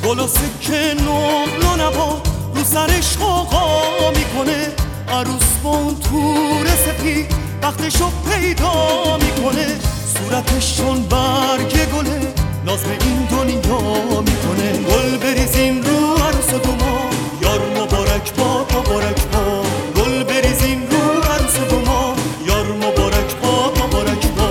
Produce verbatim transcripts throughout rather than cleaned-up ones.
گل و سکه نقل و نبا رو سرش غوغا میکنه، عروس با اون تور سپید وقتشو پیدا میکنه، صورتش چون برگ گله ناز به این دنیا میکنه. گل بریزیم رو عروس و دوما، یار مبارک با مبارک با. گل بریزیم رو عروس و دوما، یار مبارک با مبارک با.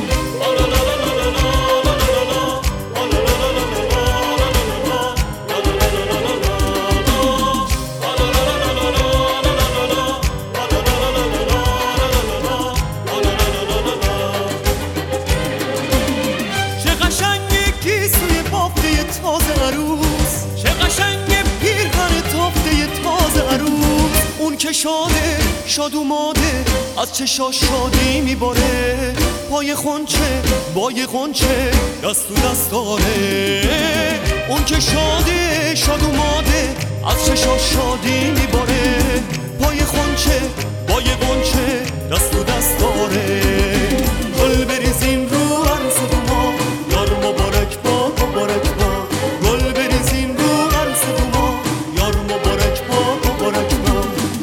که شاده شاد اوماده از چشاش شادی میباره، پای خونچه بای غنچه دست تو دست داره. اون که شاده شاد اوماده از چشاش شادی میباره، پای خونچه بای غنچه دست تو دست داره. گل بریزیم رو عروس و دوما، یار مبارک با مبارک با. گل بریزیم رو عروس و دوما، یار مبارک با مبارک با.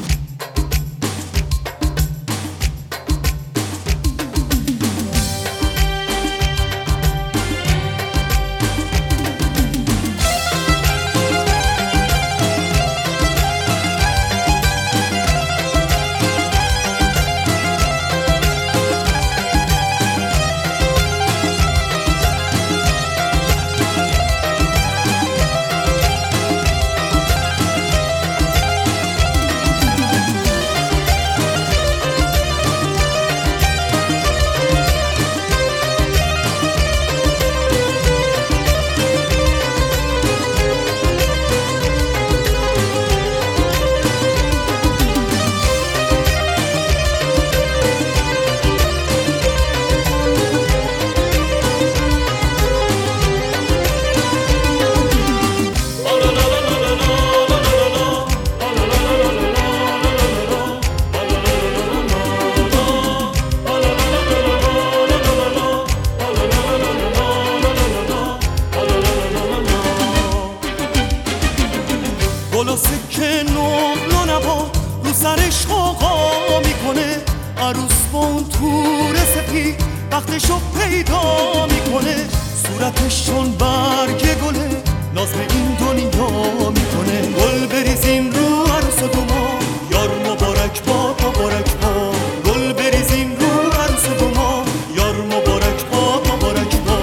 گل و سکه نقل و نبا رو سرش غوغا میکنه، عروس با اون تور سپید وقتشو پیدا میکنه، صورتش چون برگ گله ناز به این دنیا میکنه. گل بریزیم رو عروس و دوما، یار مبارک با مبارک با. گل بریزیم رو عروس و دوما، یار مبارک با مبارک با.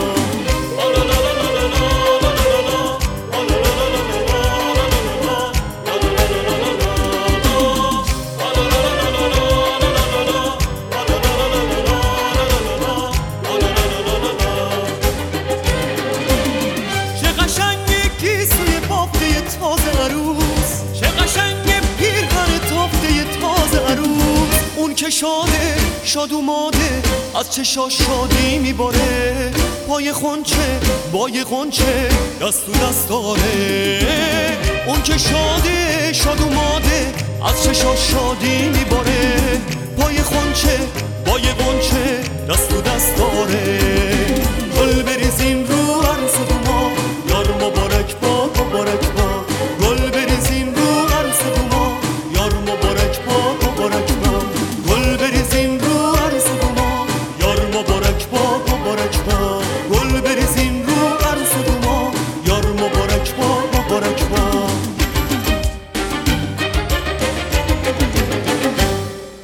که شاده شاد اوماده از چشاش شادی میباره، پای خونچه بای غنچه دست تو دست داره. اون که شاده شاد اوماده از چشاش شادی میباره، پای خونچه بای غنچه دست تو دست